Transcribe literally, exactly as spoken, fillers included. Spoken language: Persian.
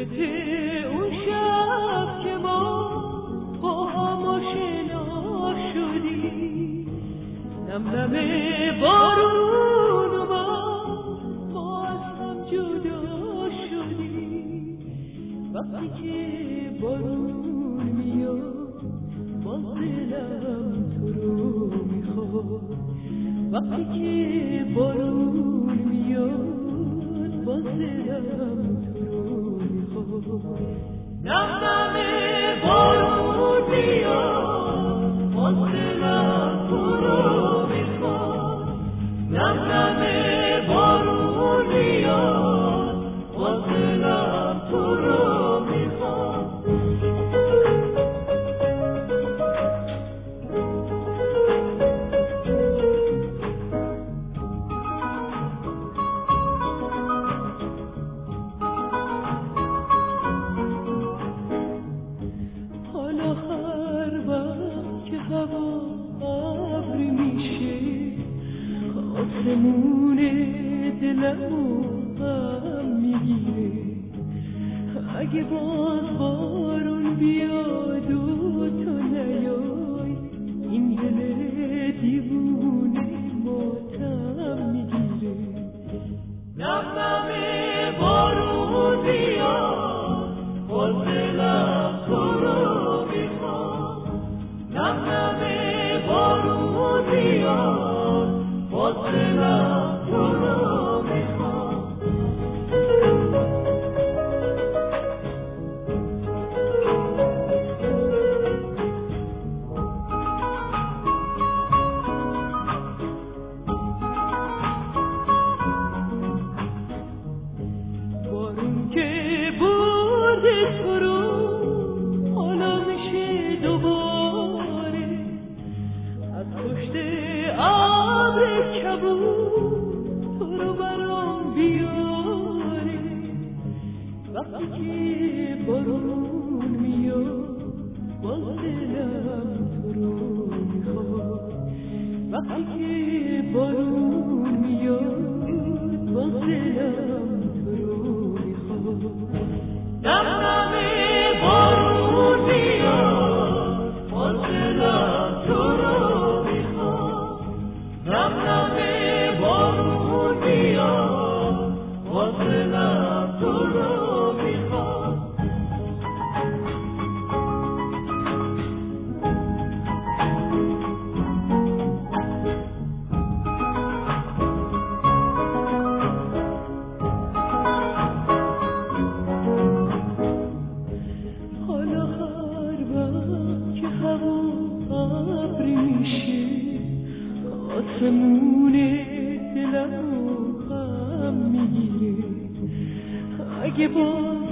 یادته اون شب که ما با هم آشنا شدیم، نم نم بارون و ما ما از هم جدا شدیم. وقتی که بارون میاد باز دلم تو رو میخواد، وقتی که بارون میاد باز دلم تو رو میخواد. نم نم بارون میاد باز دلم تو رو میخواد، نم نم بارون میاد باز دلم تو رو میخواد. آسمون دلمو غم میگیره، اگه باز بارون بیاد و تو نیای این دل دیوونه ماتم میگیره. نم نم بارون بیاد باز دلم تو رو میخواد، نم نم بارون بیاد باز دلم تو رو میخواد. بارون که برده تو رو حالا میشه دوباره از پشت ابر کبود تو رو برام بیاره. وقتی که بارون میاد باز دلم تو رو میخواد، وقتی که بارون میاد باز دلم تو رو میخواد. نم نم بارون میاد باز دلم تو رو میخواد، نم نم بارون میاد باز دلم تو رو میخواد. حالا هر وقت که هوا ابری میشه آسمون دلمو غم میگیره، اگه باز